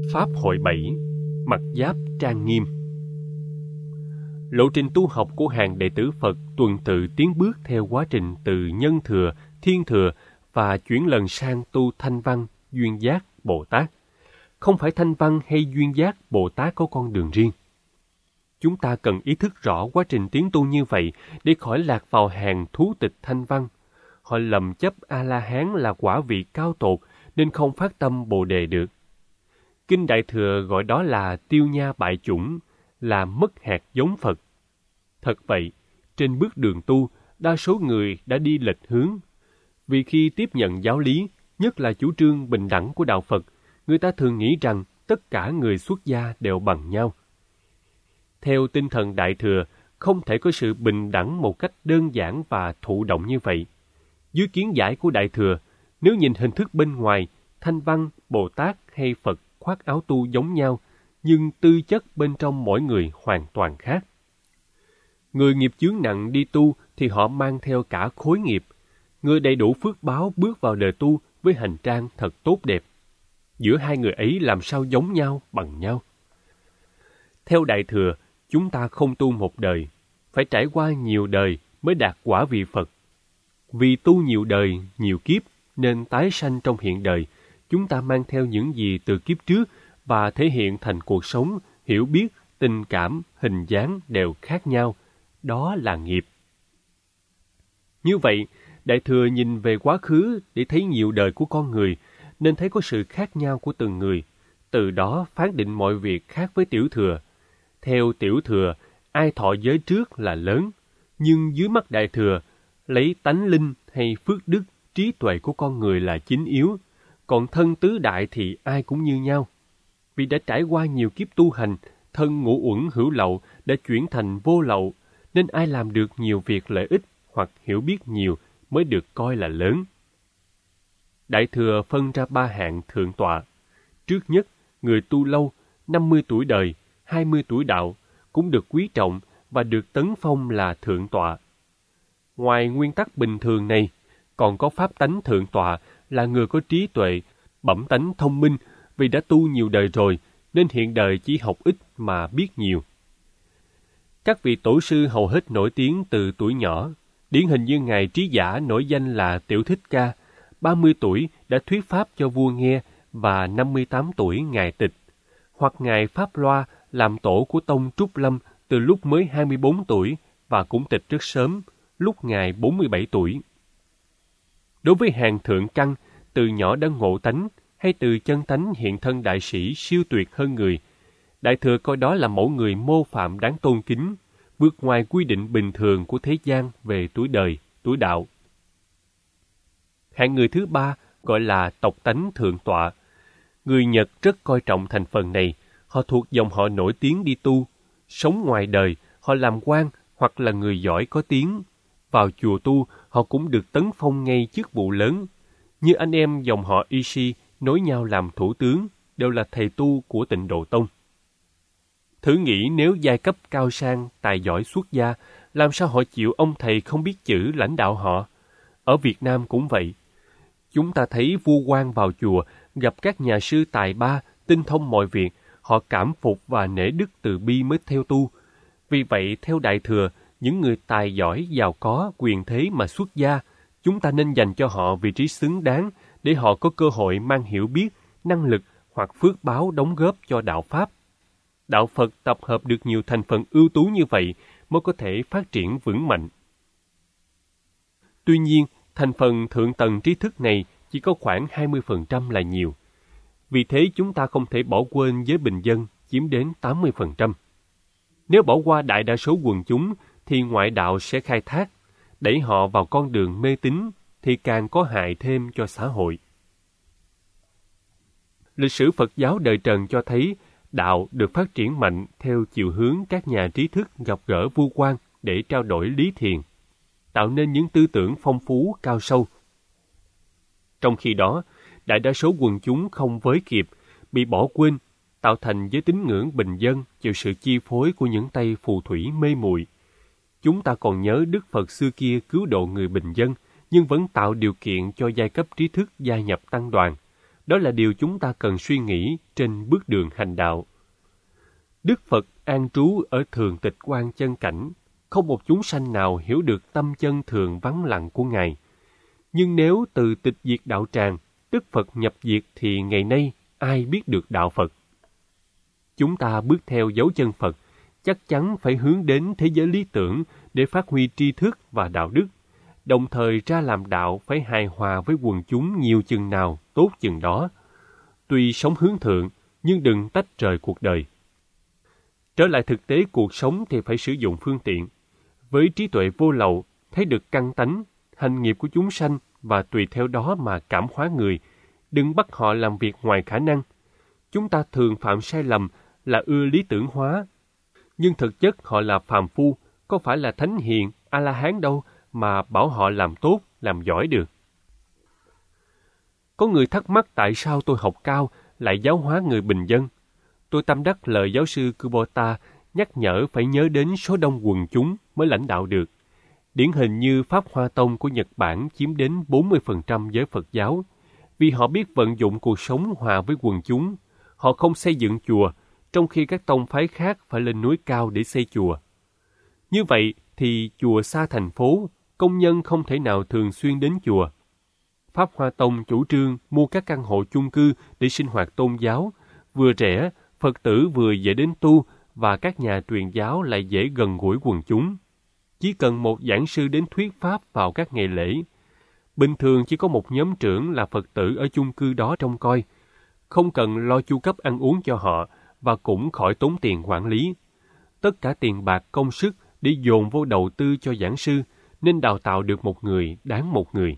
Pháp hội 7, mặc giáp trang nghiêm. Lộ trình tu học của hàng đệ tử Phật tuần tự tiến bước theo quá trình từ nhân thừa, thiên thừa và chuyển lần sang tu thanh văn, duyên giác, Bồ Tát. Không phải thanh văn hay duyên giác, Bồ Tát có con đường riêng. Chúng ta cần ý thức rõ quá trình tiến tu như vậy để khỏi lạc vào hàng thú tịch thanh văn. Họ lầm chấp A-la-hán là quả vị cao tột nên không phát tâm Bồ Đề được. Kinh Đại Thừa gọi đó là tiêu nha bại chủng, là mất hạt giống Phật. Thật vậy, trên bước đường tu, đa số người đã đi lệch hướng. Vì khi tiếp nhận giáo lý, nhất là chủ trương bình đẳng của Đạo Phật, người ta thường nghĩ rằng tất cả người xuất gia đều bằng nhau. Theo tinh thần Đại Thừa, không thể có sự bình đẳng một cách đơn giản và thụ động như vậy. Dưới kiến giải của Đại Thừa, nếu nhìn hình thức bên ngoài, Thanh Văn, Bồ Tát hay Phật khoác áo tu giống nhau, nhưng tư chất bên trong mỗi người hoàn toàn khác. Người nghiệp chướng nặng đi tu thì họ mang theo cả khối nghiệp. Người đầy đủ phước báo bước vào đời tu với hành trang thật tốt đẹp. Giữa hai người ấy làm sao giống nhau, bằng nhau? Theo Đại Thừa, chúng ta không tu một đời, phải trải qua nhiều đời mới đạt quả vị Phật. Vì tu nhiều đời, nhiều kiếp, nên tái sanh trong hiện đời, chúng ta mang theo những gì từ kiếp trước và thể hiện thành cuộc sống, hiểu biết, tình cảm, hình dáng đều khác nhau. Đó là nghiệp. Như vậy, Đại Thừa nhìn về quá khứ để thấy nhiều đời của con người, nên thấy có sự khác nhau của từng người. Từ đó phán định mọi việc khác với Tiểu Thừa. Theo Tiểu Thừa, ai thọ giới trước là lớn, nhưng dưới mắt Đại Thừa, lấy tánh linh hay phước đức, trí tuệ của con người là chính yếu, còn thân tứ đại thì ai cũng như nhau. Vì đã trải qua nhiều kiếp tu hành, thân ngũ uẩn hữu lậu đã chuyển thành vô lậu, nên ai làm được nhiều việc lợi ích hoặc hiểu biết nhiều mới được coi là lớn. Đại Thừa phân ra 3 hạng thượng tọa. Trước nhất, người tu lâu, 50 tuổi đời, 20 tuổi đạo, cũng được quý trọng và được tấn phong là thượng tọa. Ngoài nguyên tắc bình thường này, còn có pháp tánh thượng tọa là người có trí tuệ, bẩm tánh thông minh vì đã tu nhiều đời rồi, nên hiện đời chỉ học ít mà biết nhiều. Các vị tổ sư hầu hết nổi tiếng từ tuổi nhỏ, điển hình như Ngài Trí Giả nổi danh là Tiểu Thích Ca, 30 tuổi đã thuyết pháp cho vua nghe và 58 tuổi Ngài Tịch, hoặc Ngài Pháp Loa làm tổ của tông Trúc Lâm từ lúc mới 24 tuổi và cũng tịch rất sớm, lúc Ngài 47 tuổi. Đối với hàng thượng căn, từ nhỏ đã ngộ tánh hay từ chân tánh hiện thân đại sĩ siêu tuyệt hơn người, Đại Thừa coi đó là mẫu người mô phạm đáng tôn kính, vượt ngoài quy định bình thường của thế gian về tuổi đời, tuổi đạo. Hạng người thứ 3 gọi là tộc tánh thượng tọa. Người Nhật rất coi trọng thành phần này, họ thuộc dòng họ nổi tiếng đi tu, sống ngoài đời, họ làm quan hoặc là người giỏi có tiếng. Vào chùa tu, họ cũng được tấn phong ngay chức vụ lớn. Như anh em dòng họ Ishi nối nhau làm thủ tướng, đều là thầy tu của Tịnh Độ Tông. Thử nghĩ nếu giai cấp cao sang, tài giỏi xuất gia, làm sao họ chịu ông thầy không biết chữ lãnh đạo họ? Ở Việt Nam cũng vậy. Chúng ta thấy vua quan vào chùa, gặp các nhà sư tài ba, tinh thông mọi việc, họ cảm phục và nể đức từ bi mới theo tu. Vì vậy, theo Đại Thừa, những người tài giỏi, giàu có, quyền thế mà xuất gia, chúng ta nên dành cho họ vị trí xứng đáng để họ có cơ hội mang hiểu biết, năng lực hoặc phước báo đóng góp cho đạo Pháp. Đạo Phật tập hợp được nhiều thành phần ưu tú như vậy mới có thể phát triển vững mạnh. Tuy nhiên, thành phần thượng tầng trí thức này chỉ có khoảng 20% là nhiều. Vì thế chúng ta không thể bỏ quên giới bình dân chiếm đến 80%. Nếu bỏ qua đại đa số quần chúng thì ngoại đạo sẽ khai thác, đẩy họ vào con đường mê tín thì càng có hại thêm cho xã hội. Lịch sử Phật giáo đời Trần cho thấy đạo được phát triển mạnh theo chiều hướng các nhà trí thức gặp gỡ vua quan để trao đổi lý thiền, tạo nên những tư tưởng phong phú cao sâu. Trong khi đó, đại đa số quần chúng không với kịp, bị bỏ quên, tạo thành giới tín ngưỡng bình dân chịu sự chi phối của những tay phù thủy mê muội. Chúng ta còn nhớ Đức Phật xưa kia cứu độ người bình dân, nhưng vẫn tạo điều kiện cho giai cấp trí thức gia nhập tăng đoàn, Đó là điều chúng ta cần suy nghĩ trên bước đường hành đạo. Đức Phật an trú ở thường tịch quan chân cảnh, không một chúng sanh nào hiểu được tâm chân thường vắng lặng của Ngài. Nhưng nếu từ tịch diệt đạo tràng, Đức Phật nhập diệt thì ngày nay ai biết được đạo Phật? Chúng ta bước theo dấu chân Phật, chắc chắn phải hướng đến thế giới lý tưởng để phát huy tri thức và đạo đức, đồng thời ra làm đạo phải hài hòa với quần chúng nhiều chừng nào tốt chừng đó. Tuy sống hướng thượng, nhưng đừng tách rời cuộc đời. Trở lại thực tế cuộc sống thì phải sử dụng phương tiện. Với trí tuệ vô lậu, thấy được căn tánh, hành nghiệp của chúng sanh và tùy theo đó mà cảm hóa người, đừng bắt họ làm việc ngoài khả năng. Chúng ta thường phạm sai lầm là ưa lý tưởng hóa, nhưng thực chất họ là phàm phu, có phải là thánh hiền, A-la-hán đâu mà bảo họ làm tốt, làm giỏi được. Có người thắc mắc tại sao tôi học cao lại giáo hóa người bình dân. Tôi tâm đắc lời giáo sư Kubota nhắc nhở phải nhớ đến số đông quần chúng mới lãnh đạo được. Điển hình như Pháp Hoa Tông của Nhật Bản chiếm đến 40% giới Phật giáo, vì họ biết vận dụng cuộc sống hòa với quần chúng. Họ không xây dựng chùa, trong khi các tông phái khác phải lên núi cao để xây chùa. Như vậy thì chùa xa thành phố, công nhân không thể nào thường xuyên đến chùa. Pháp Hoa Tông chủ trương mua các căn hộ chung cư để sinh hoạt tôn giáo, vừa rẻ, Phật tử vừa dễ đến tu và các nhà truyền giáo lại dễ gần gũi quần chúng. Chỉ cần một giảng sư đến thuyết pháp vào các ngày lễ. Bình thường chỉ có một nhóm trưởng là Phật tử ở chung cư đó trông coi, không cần lo chu cấp ăn uống cho họ và cũng khỏi tốn tiền quản lý. Tất cả tiền bạc công sức để dồn vô đầu tư cho giảng sư nên đào tạo được một người đáng một người.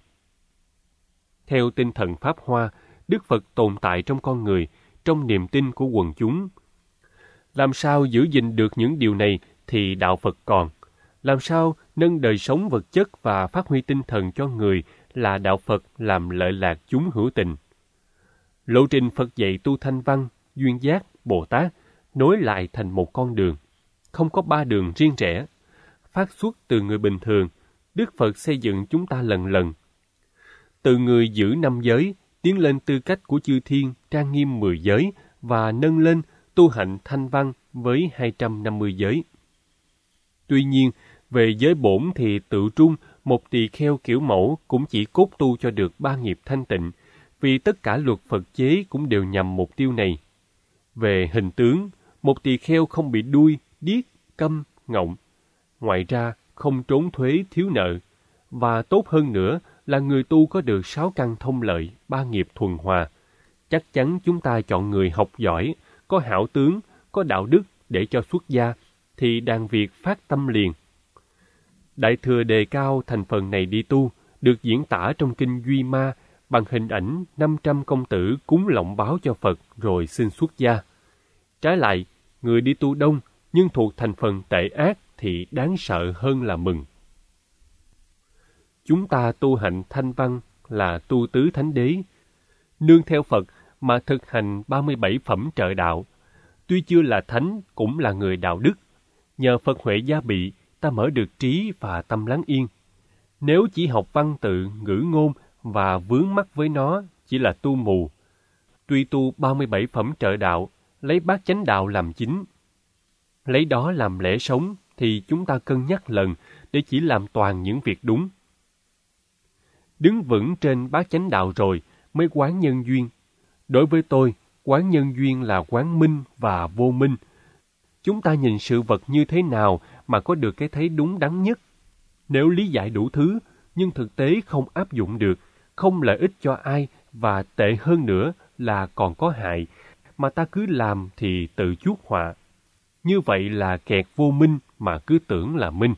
Theo tinh thần Pháp Hoa, Đức Phật tồn tại trong con người, trong niềm tin của quần chúng. Làm sao giữ gìn được những điều này thì đạo Phật còn. Làm sao nâng đời sống vật chất và phát huy tinh thần cho người là đạo Phật làm lợi lạc chúng hữu tình. Lộ trình Phật dạy tu thanh văn, duyên giác, Bồ Tát nối lại thành một con đường. Không có ba đường riêng rẽ. Phát xuất từ người bình thường, Đức Phật xây dựng chúng ta lần lần. Từ người giữ 5 giới, tiến lên tư cách của chư thiên trang nghiêm 10 giới và nâng lên tu hạnh thanh văn với 250 giới. Tuy nhiên, về giới bổn thì tự trung một tỳ kheo kiểu mẫu cũng chỉ cốt tu cho được 3 nghiệp thanh tịnh, vì tất cả luật Phật chế cũng đều nhằm mục tiêu này. Về hình tướng, một tỳ kheo không bị đuôi, điếc, câm, ngọng. Ngoài ra, không trốn thuế thiếu nợ. Và tốt hơn nữa là người tu có được 6 căn thông lợi, 3 nghiệp thuần hòa. Chắc chắn chúng ta chọn người học giỏi, có hảo tướng, có đạo đức để cho xuất gia, thì đàn việc phát tâm liền. Đại Thừa đề cao thành phần này đi tu, được diễn tả trong kinh Duy Ma bằng hình ảnh 500 công tử cúng lọng báo cho Phật rồi xin xuất gia. Trái lại, người đi tu đông nhưng thuộc thành phần tệ ác thì đáng sợ hơn là mừng. Chúng ta tu hạnh thanh văn là tu tứ thánh đế, nương theo Phật mà thực hành 37 phẩm trợ đạo. Tuy chưa là thánh cũng là người đạo đức. Nhờ Phật huệ gia bị, ta mở được trí và tâm lắng yên. Nếu chỉ học văn tự, ngữ ngôn và vướng mắc với nó chỉ là tu mù. Tuy tu 37 phẩm trợ đạo, lấy bát chánh đạo làm chính, lấy đó làm lẽ sống thì chúng ta cân nhắc lần để chỉ làm toàn những việc đúng. Đứng vững trên bát chánh đạo rồi mới quán nhân duyên. Đối với tôi, quán nhân duyên là quán minh và vô minh. Chúng ta nhìn sự vật như thế nào mà có được cái thấy đúng đắn nhất? Nếu lý giải đủ thứ, nhưng thực tế không áp dụng được, không lợi ích cho ai và tệ hơn nữa là còn có hại, mà ta cứ làm thì tự chuốc họa. Như vậy là kẹt vô minh mà cứ tưởng là minh.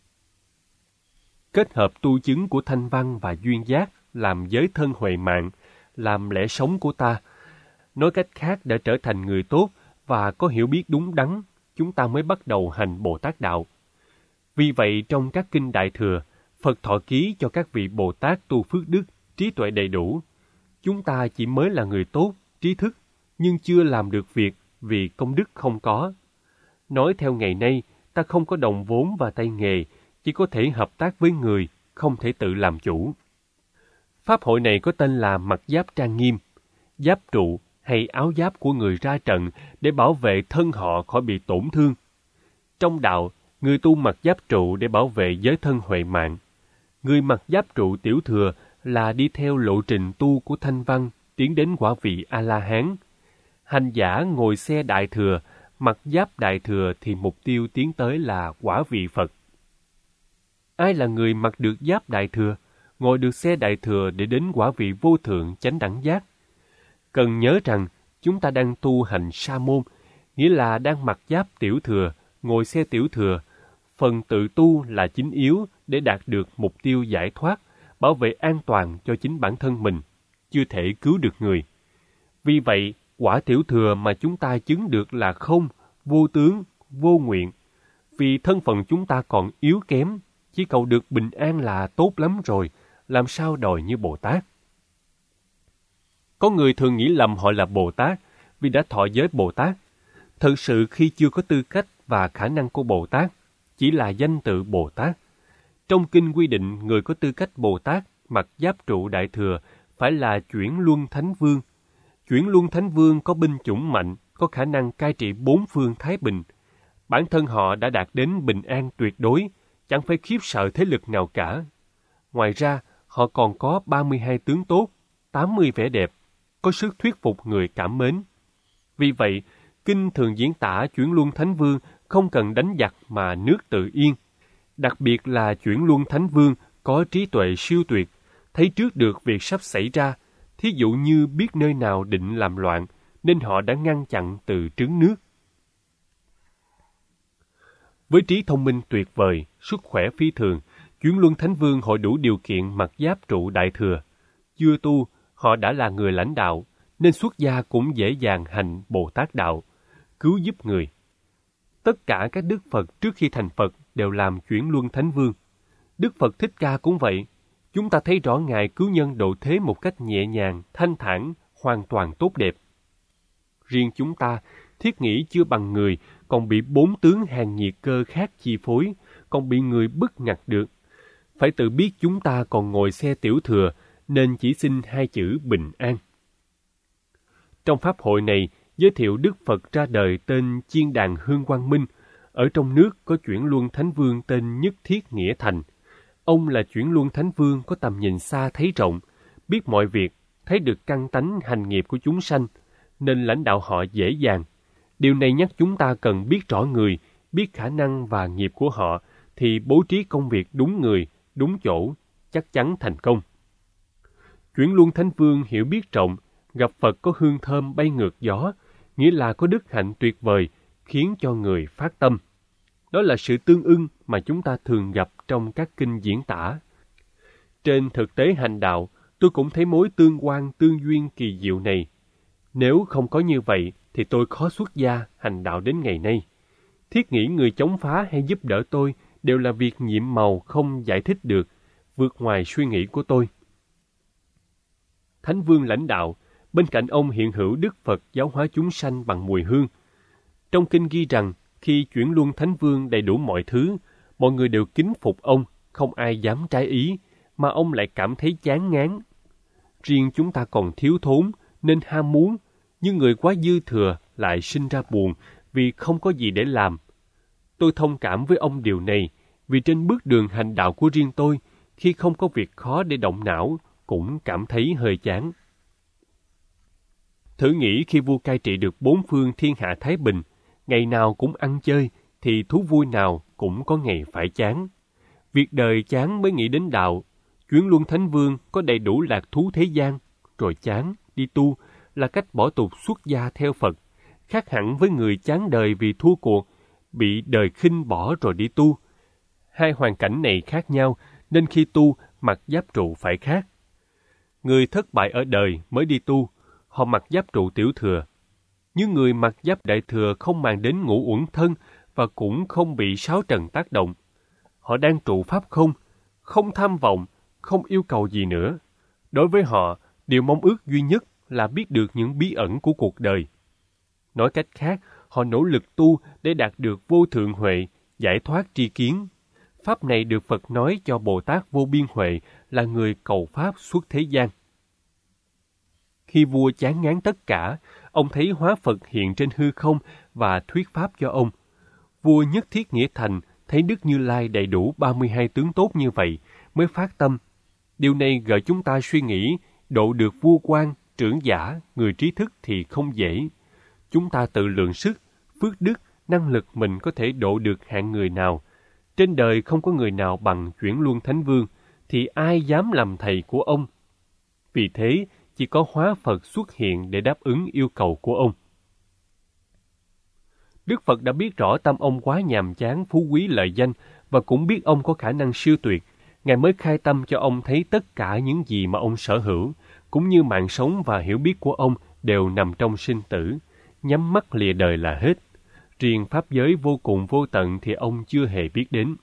Kết hợp tu chứng của thanh văn và duyên giác làm giới thân huệ mạng, làm lẽ sống của ta. Nói cách khác, để trở thành người tốt và có hiểu biết đúng đắn, chúng ta mới bắt đầu hành Bồ Tát đạo. Vì vậy, trong các kinh Đại Thừa, Phật thọ ký cho các vị Bồ Tát tu phước đức, trí tuệ đầy đủ. Chúng ta chỉ mới là người tốt, trí thức, nhưng chưa làm được việc vì công đức không có. Nói theo ngày nay, ta không có đồng vốn và tay nghề, chỉ có thể hợp tác với người, không thể tự làm chủ. Pháp hội này có tên là Mặc Giáp Trang Nghiêm. giáp trụ hay áo giáp của người ra trận để bảo vệ thân họ khỏi bị tổn thương. Trong đạo, người tu mặc giáp trụ để bảo vệ giới thân huệ mạng. Người mặc giáp trụ tiểu thừa là đi theo lộ trình tu của Thanh Văn tiến đến quả vị A-la-hán. Hành giả ngồi xe đại thừa, mặc giáp đại thừa thì mục tiêu tiến tới là quả vị Phật. Ai là người mặc được giáp đại thừa, ngồi được xe đại thừa để đến quả vị vô thượng chánh đẳng giác? Cần nhớ rằng chúng ta đang tu hành sa môn, nghĩa là đang mặc giáp tiểu thừa, ngồi xe tiểu thừa. Phần tự tu là chính yếu để đạt được mục tiêu giải thoát, bảo vệ an toàn cho chính bản thân mình, chưa thể cứu được người. Vì vậy, quả tiểu thừa mà chúng ta chứng được là không, vô tướng, vô nguyện. Vì thân phận chúng ta còn yếu kém, chỉ cầu được bình an là tốt lắm rồi, làm sao đòi như Bồ Tát. Có người thường nghĩ lầm họ là Bồ Tát vì đã thọ giới Bồ Tát. Thật sự khi chưa có tư cách và khả năng của Bồ Tát, chỉ là danh tự Bồ Tát. Trong kinh quy định người có tư cách Bồ Tát mặc giáp trụ đại thừa phải là chuyển luân thánh vương. Chuyển luân thánh vương có binh chủng mạnh, có khả năng cai trị bốn phương thái bình. Bản thân họ đã đạt đến bình an tuyệt đối, chẳng phải khiếp sợ thế lực nào cả. Ngoài ra, họ còn có 32 tướng tốt, 80 vẻ đẹp, có sức thuyết phục người cảm mến. Vì vậy, kinh thường diễn tả chuyển luân thánh vương không cần đánh giặc mà nước tự yên. Đặc biệt là chuyển luân thánh vương có trí tuệ siêu tuyệt, thấy trước được việc sắp xảy ra, thí dụ như biết nơi nào định làm loạn, nên họ đã ngăn chặn từ trứng nước. Với trí thông minh tuyệt vời, sức khỏe phi thường, chuyển luân thánh vương họ đủ điều kiện mặc giáp trụ đại thừa. Chưa tu, họ đã là người lãnh đạo, nên xuất gia cũng dễ dàng hành Bồ Tát đạo, cứu giúp người. Tất cả các Đức Phật trước khi thành Phật đều làm chuyển luân thánh vương. Đức Phật Thích Ca cũng vậy. Chúng ta thấy rõ Ngài cứu nhân độ thế một cách nhẹ nhàng, thanh thản, hoàn toàn tốt đẹp. Riêng chúng ta, thiết nghĩ chưa bằng người, còn bị bốn tướng hàng nhiệt cơ khác chi phối, còn bị người bức ngặt được. Phải tự biết chúng ta còn ngồi xe tiểu thừa, nên chỉ xin hai chữ bình an. Trong pháp hội này, giới thiệu Đức Phật ra đời tên Chiên Đàn Hương Quang Minh. Ở trong nước có chuyển luân thánh vương tên Nhất Thiết Nghĩa Thành. Ông là chuyển luân thánh vương có tầm nhìn xa thấy rộng, biết mọi việc, thấy được căn tánh hành nghiệp của chúng sanh, nên lãnh đạo họ dễ dàng. Điều này nhắc chúng ta cần biết rõ người, biết khả năng và nghiệp của họ, thì bố trí công việc đúng người, đúng chỗ, chắc chắn thành công. Chuyển luân thánh vương hiểu biết rộng, gặp Phật có hương thơm bay ngược gió, nghĩa là có đức hạnh tuyệt vời, khiến cho người phát tâm. Đó là sự tương ưng mà chúng ta thường gặp trong các kinh diễn tả. Trên thực tế hành đạo, tôi cũng thấy mối tương quan tương duyên kỳ diệu này. Nếu không có như vậy, thì tôi khó xuất gia hành đạo đến ngày nay. Thiết nghĩ người chống phá hay giúp đỡ tôi đều là việc nhiệm màu không giải thích được, vượt ngoài suy nghĩ của tôi. Thánh vương lãnh đạo, bên cạnh ông hiện hữu Đức Phật giáo hóa chúng sanh bằng mùi hương. Trong kinh ghi rằng, khi chuyển luân thánh vương đầy đủ mọi thứ, mọi người đều kính phục ông, không ai dám trái ý, mà ông lại cảm thấy chán ngán. Riêng chúng ta còn thiếu thốn, nên ham muốn, nhưng người quá dư thừa lại sinh ra buồn vì không có gì để làm. Tôi thông cảm với ông điều này, vì trên bước đường hành đạo của riêng tôi, khi không có việc khó để động não, cũng cảm thấy hơi chán. Thử nghĩ khi vua cai trị được bốn phương thiên hạ thái bình, ngày nào cũng ăn chơi, thì thú vui nào cũng có ngày phải chán. Việc đời chán mới nghĩ đến đạo. Chuyển luân thánh vương có đầy đủ lạc thú thế gian, rồi chán, đi tu, là cách bỏ tục xuất gia theo Phật, khác hẳn với người chán đời vì thua cuộc, bị đời khinh bỏ rồi đi tu. Hai hoàn cảnh này khác nhau, nên khi tu, mặc giáp trụ phải khác. Người thất bại ở đời mới đi tu, họ mặc giáp trụ tiểu thừa. Nhưng người mặc giáp đại thừa không màng đến ngũ uẩn thân và cũng không bị sáu trần tác động. Họ đang trụ pháp không, không tham vọng, không yêu cầu gì nữa. Đối với họ, điều mong ước duy nhất là biết được những bí ẩn của cuộc đời. Nói cách khác, họ nỗ lực tu để đạt được vô thượng huệ, giải thoát tri kiến. Pháp này được Phật nói cho Bồ Tát vô biên huệ là người cầu Pháp suốt thế gian. Khi vua chán ngán tất cả, ông thấy hóa Phật hiện trên hư không và thuyết pháp cho ông. Vua Nhất Thiết Nghĩa Thành thấy Đức Như Lai đầy đủ 32 tướng tốt như vậy, mới phát tâm. Điều này gợi chúng ta suy nghĩ, độ được vua quan, trưởng giả, người trí thức thì không dễ. Chúng ta tự lượng sức, phước đức, năng lực mình có thể độ được hạng người nào. Trên đời không có người nào bằng Chuyển Luân Thánh Vương, thì ai dám làm thầy của ông? Vì thế, chỉ có hóa Phật xuất hiện để đáp ứng yêu cầu của ông. Đức Phật đã biết rõ tâm ông quá nhàm chán, phú quý lợi danh, và cũng biết ông có khả năng siêu tuyệt. Ngài mới khai tâm cho ông thấy tất cả những gì mà ông sở hữu, cũng như mạng sống và hiểu biết của ông đều nằm trong sinh tử, nhắm mắt lìa đời là hết. Riêng pháp giới vô cùng vô tận thì ông chưa hề biết đến.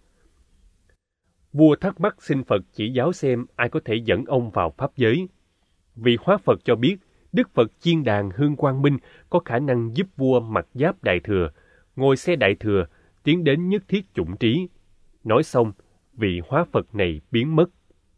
Vua thắc mắc xin Phật chỉ giáo xem ai có thể dẫn ông vào pháp giới. Vị hóa Phật cho biết, Đức Phật Chiên Đàn Hương Quang Minh có khả năng giúp vua mặc giáp Đại Thừa, ngồi xe Đại Thừa, tiến đến nhất thiết chủng trí. Nói xong, vị hóa Phật này biến mất.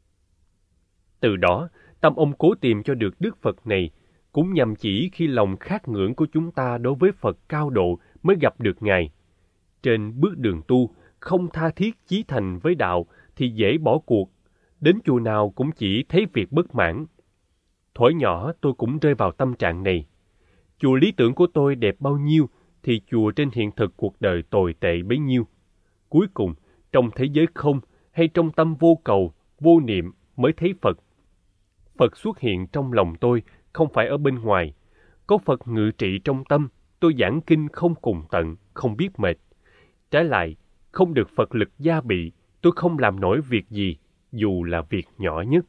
Từ đó, tâm ông cố tìm cho được Đức Phật này, cũng nhằm chỉ khi lòng khát ngưỡng của chúng ta đối với Phật cao độ mới gặp được Ngài. Trên bước đường tu, không tha thiết chí thành với đạo thì dễ bỏ cuộc. Đến chùa nào cũng chỉ thấy việc bất mãn. Thuở nhỏ tôi cũng rơi vào tâm trạng này. Chùa lý tưởng của tôi đẹp bao nhiêu thì chùa trên hiện thực cuộc đời tồi tệ bấy nhiêu. Cuối cùng, trong thế giới không hay trong tâm vô cầu, vô niệm mới thấy Phật. Phật xuất hiện trong lòng tôi, không phải ở bên ngoài. Có Phật ngự trị trong tâm, tôi giảng kinh không cùng tận, không biết mệt. Trái lại, không được Phật lực gia bị, tôi không làm nổi việc gì, dù là việc nhỏ nhất.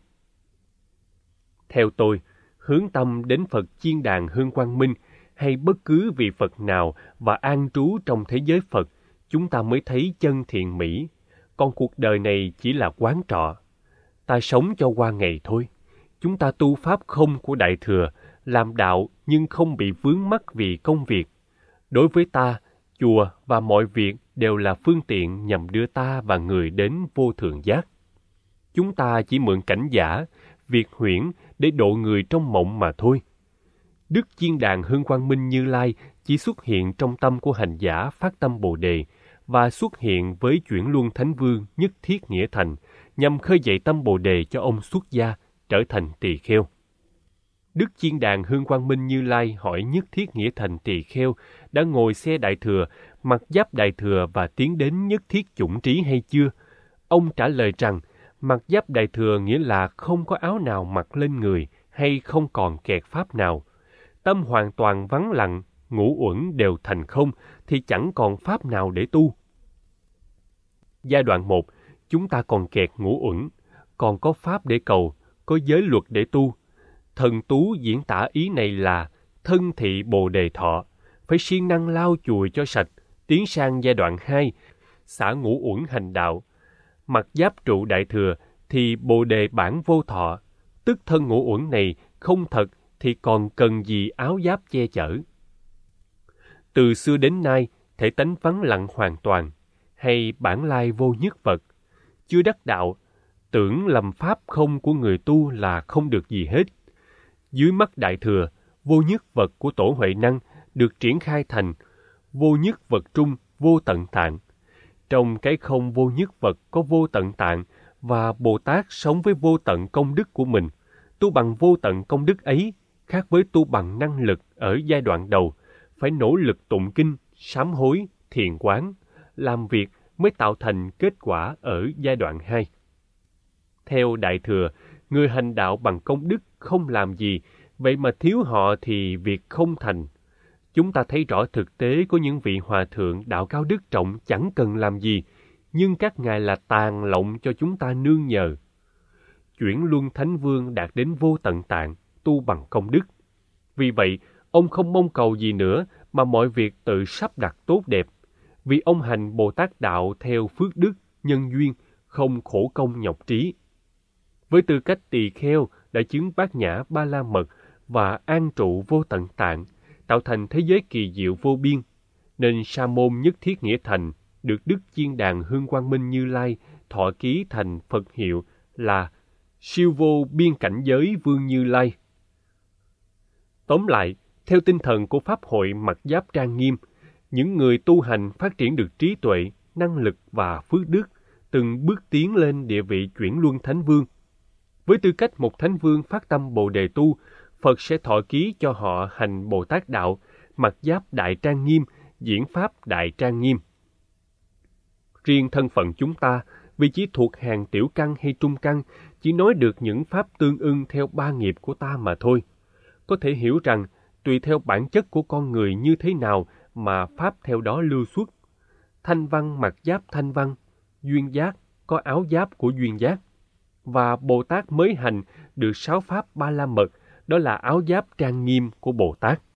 Theo tôi, hướng tâm đến Phật Chiên Đàn Hương Quang Minh hay bất cứ vị Phật nào và an trú trong thế giới Phật, chúng ta mới thấy chân thiện mỹ. Còn cuộc đời này chỉ là quán trọ. Ta sống cho qua ngày thôi. Chúng ta tu pháp không của Đại Thừa, làm đạo nhưng không bị vướng mắc vì công việc. Đối với ta, chùa và mọi việc đều là phương tiện nhằm đưa ta và người đến vô thượng giác. Chúng ta chỉ mượn cảnh giả, việc huyễn để độ người trong mộng mà thôi. Đức Chiên Đàn Hương Quang Minh Như Lai chỉ xuất hiện trong tâm của hành giả phát tâm Bồ Đề và xuất hiện với Chuyển Luân Thánh Vương Nhất Thiết Nghĩa Thành nhằm khơi dậy tâm Bồ Đề cho ông xuất gia, trở thành tỳ kheo. Đức Chiên Đàn Hương Quang Minh Như Lai hỏi Nhất Thiết Nghĩa Thành tỳ kheo đã ngồi xe Đại Thừa, mặc giáp Đại Thừa và tiến đến nhất thiết chủng trí hay chưa? Ông trả lời rằng, mặc giáp Đại Thừa nghĩa là không có áo nào mặc lên người hay không còn kẹt pháp nào. Tâm hoàn toàn vắng lặng, ngũ uẩn đều thành không thì chẳng còn pháp nào để tu. Giai đoạn 1, chúng ta còn kẹt ngũ uẩn, còn có pháp để cầu, có giới luật để tu. Thần Tú diễn tả ý này là thân thị Bồ Đề thọ, phải siêng năng lau chùi cho sạch, tiến sang giai đoạn 2, xả ngũ uẩn hành đạo. Mặc giáp trụ Đại Thừa thì Bồ Đề bản vô thọ, tức thân ngũ uẩn này không thật thì còn cần gì áo giáp che chở. Từ xưa đến nay, thể tánh vắng lặng hoàn toàn, hay bản lai vô nhất vật, chưa đắc đạo, tưởng lầm pháp không của người tu là không được gì hết. Dưới mắt Đại Thừa, vô nhất vật của Tổ Huệ Năng được triển khai thành vô nhất vật trung, vô tận tạng. Trong cái không vô nhất vật có vô tận tạng, và Bồ Tát sống với vô tận công đức của mình. Tu bằng vô tận công đức ấy, khác với tu bằng năng lực ở giai đoạn đầu, phải nỗ lực tụng kinh, sám hối, thiền quán, làm việc mới tạo thành kết quả ở giai đoạn 2. Theo Đại Thừa, người hành đạo bằng công đức không làm gì, vậy mà thiếu họ thì việc không thành. Chúng ta thấy rõ thực tế có những vị hòa thượng đạo cao đức trọng chẳng cần làm gì, nhưng các ngài là tàn lộng cho chúng ta nương nhờ. Chuyển Luân Thánh Vương đạt đến vô tận tạng, tu bằng công đức. Vì vậy, ông không mong cầu gì nữa mà mọi việc tự sắp đặt tốt đẹp, vì ông hành Bồ Tát đạo theo phước đức, nhân duyên, không khổ công nhọc trí. Với tư cách tỳ kheo đã chứng bát nhã ba la mật và an trụ vô tận tạng, tạo thành thế giới kỳ diệu vô biên, nên Sa môn Nhất Thiết Nghĩa Thành được Đức Chiên Đàn Hương Quang Minh Như Lai thọ ký thành Phật hiệu là siêu vô biên cảnh giới Vương Như Lai. Tóm lại, theo tinh thần của Pháp hội Mặc Giáp Trang Nghiêm, những người tu hành phát triển được trí tuệ, năng lực và phước đức, từng bước tiến lên địa vị chuyển luân Thánh Vương. Với tư cách một Thánh Vương phát tâm Bồ Đề tu, Phật sẽ thọ ký cho họ hành Bồ Tát Đạo, mặc giáp Đại Trang Nghiêm, diễn Pháp Đại Trang Nghiêm. Riêng thân phận chúng ta, vì chỉ thuộc hàng tiểu căn hay trung căn, chỉ nói được những Pháp tương ưng theo ba nghiệp của ta mà thôi. Có thể hiểu rằng, tùy theo bản chất của con người như thế nào mà Pháp theo đó lưu xuất. Thanh văn mặc giáp thanh văn, duyên giác có áo giáp của duyên giác. Và Bồ Tát mới hành được 6 Pháp Ba La Mật, đó là áo giáp trang nghiêm của Bồ Tát.